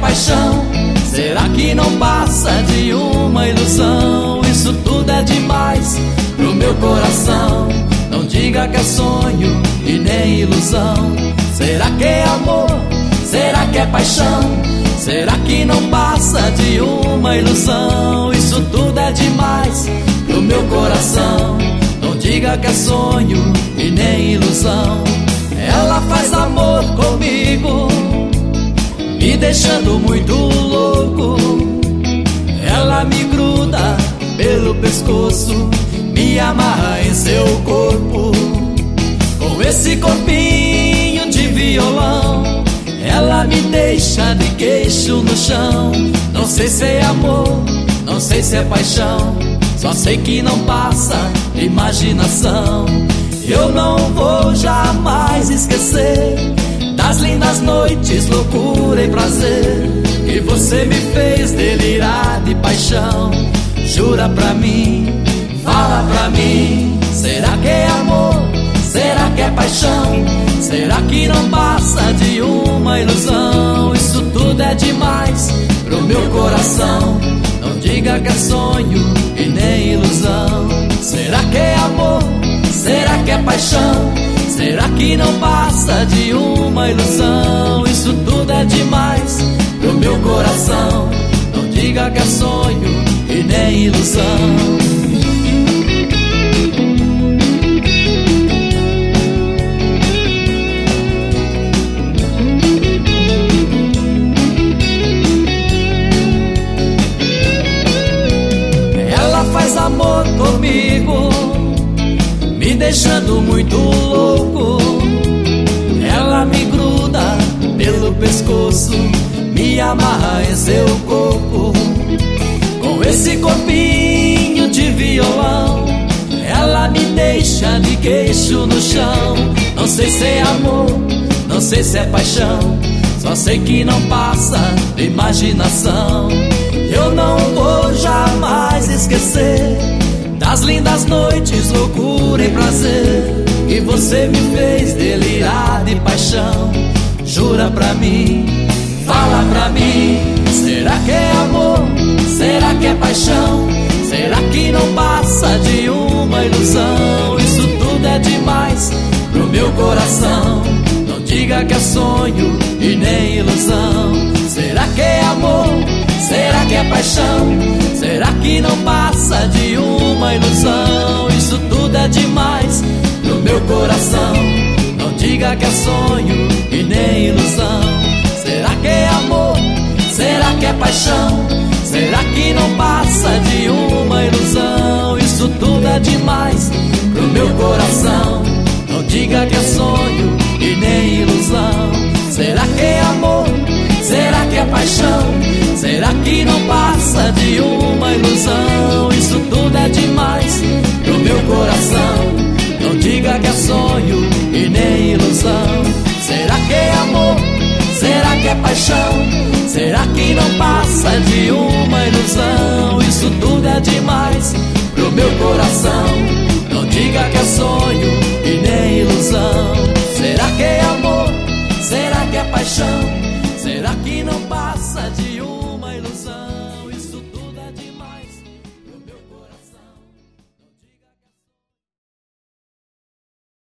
paixão? Será que não passa de uma ilusão? Isso tudo é demais pro meu coração. Não diga que é sonho e nem ilusão. Será que é amor? Será que é paixão? Será que não passa de uma ilusão? Isso tudo é demais pro meu coração. Não diga que é sonho e nem ilusão. Ela faz amor comigo, me deixando muito louco. Ela me gruda pelo pescoço, me amarra em seu corpo. Com esse corpinho de violão, ela me deixa de queixo no chão. Não sei se é amor, não sei se é paixão, só sei que não passa de imaginação. Eu não vou jamais esquecer das lindas noites, loucura e prazer, que você me fez delirar de paixão. Jura pra mim, fala pra mim, será que é amor? Será que é paixão? Será que não passa de uma ilusão? Isso tudo é demais pro meu coração. Não diga que é sonho e nem ilusão. Será que é amor? Será que é paixão? Será que não passa de uma ilusão? Isso tudo é demais pro meu coração. Não diga que é sonho e nem ilusão. Faz amor comigo, me deixando muito louco. Ela me gruda pelo pescoço, me amarra em seu corpo. Com esse corpinho de violão, ela me deixa de queixo no chão. Não sei se é amor, não sei se é paixão, só sei que não passa de imaginação. Eu não vou jamais esquecer das lindas noites, loucura e prazer, que você me fez delirar de paixão. Jura pra mim, fala pra mim, será que é amor? Será que é paixão? Será que não passa de uma ilusão? Isso tudo é demais pro meu coração. Não diga que é sonho e nem ilusão. Será que é amor? Será que é paixão? Será que não passa de uma ilusão? Isso tudo é demais pro meu coração. Não diga que é sonho e nem ilusão. Será que é amor? Será que é paixão? Será que não passa de uma ilusão? Isso tudo é demais pro meu coração. Não diga que é sonho e nem ilusão. Será que é amor? Será que é paixão? Será que não passa de uma ilusão? Isso tudo é demais pro meu coração. Não diga que é sonho e nem ilusão. Será que é amor? Será que é paixão? Será que não passa de uma ilusão? Isso tudo é demais pro meu coração. Não diga que é sonho e nem ilusão. Será que é amor? Será que é paixão? Será que não passa de